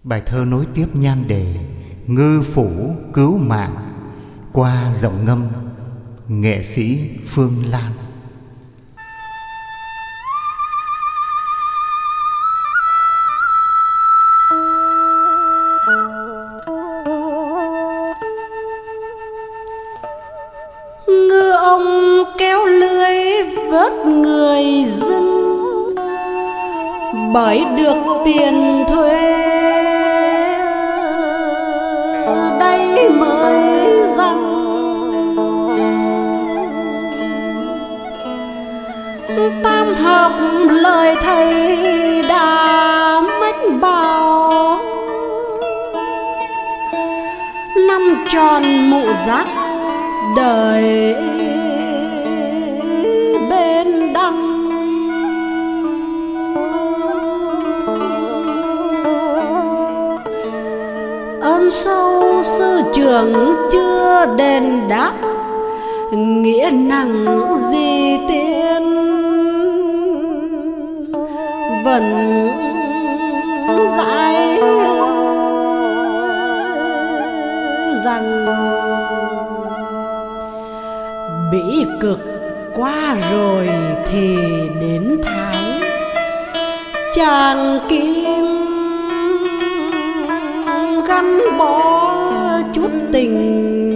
Bài thơ nối tiếp nhan đề Ngư phủ cứu mạng qua giọng ngâm nghệ sĩ Phương Lan. Ngư ông kéo lưới vớt người dưng, bởi được tiền thuê đây mới rằng tam học lời thầy đã mách bảo, năm tròn mụ giác đời bên đăng. Ơn sâu sư trưởng chưa đền đáp, nghĩa nặng gì tiên vẫn dãi rằng bỉ cực qua rồi thì đến tháng chàng kim gắn bó chút tình